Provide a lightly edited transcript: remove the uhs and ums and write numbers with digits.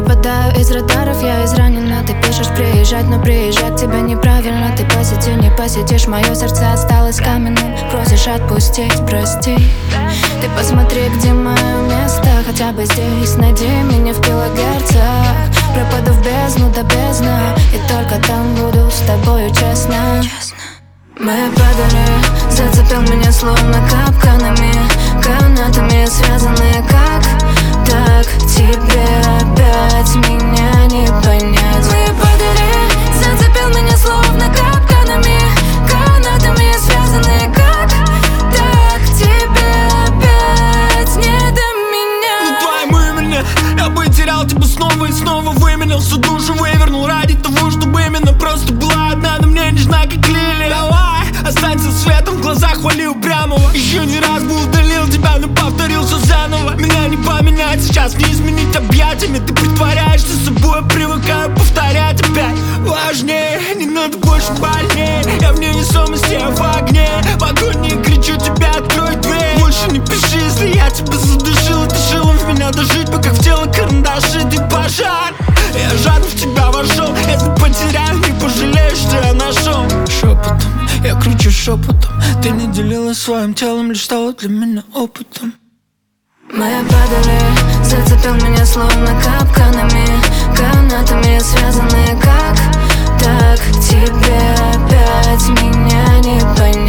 выпадаю из радаров, я изранена. Ты пишешь приезжать, но приезжать к тебе неправильно. Ты посети, не посетишь, мое сердце осталось каменным. Просишь отпустить, прости. Ты посмотри, где мое место, хотя бы здесь. Найди меня в килогерцах. Пропаду в бездну до бездны, и только там буду с тобою честно. Мы падали, зацепил меня словно капканами, канатами связанные как так тебе опять меня не понять. Мы падали, зацепил меня словно капканами, канатами связанные как так тебе опять не до меня. Ну твоим именем я бы терял тебя снова и снова, выменял всю душу, вывернул ради того, чтобы именно просто была одна, но мне нежна как лилия. Давай, останься светом в глазах, хвали упрямого. Еще не раз бы удалил тебя, но повторил все заново. Меня не поменять, сейчас не изменить объятиями. Ты притворяешься собой, привыкаю повторять опять. Важнее, не надо больше больнее. Я в невесомости, я в огне. В агонии кричу тебе, открой дверь. Больше не пиши, если я тебя задушил. И ты шилом в меня дожить, пока в тело карандаши. Ты пожар, я жадно в тебя вошел. Если потеряю, не пожалеешь, что я нашел. Шепотом, я кричу шепотом. Ты не делилась своим телом, лишь стала для меня опытом. Мы падали, зацепил меня словно капканами, канатами связанные как так тебе опять меня не понять.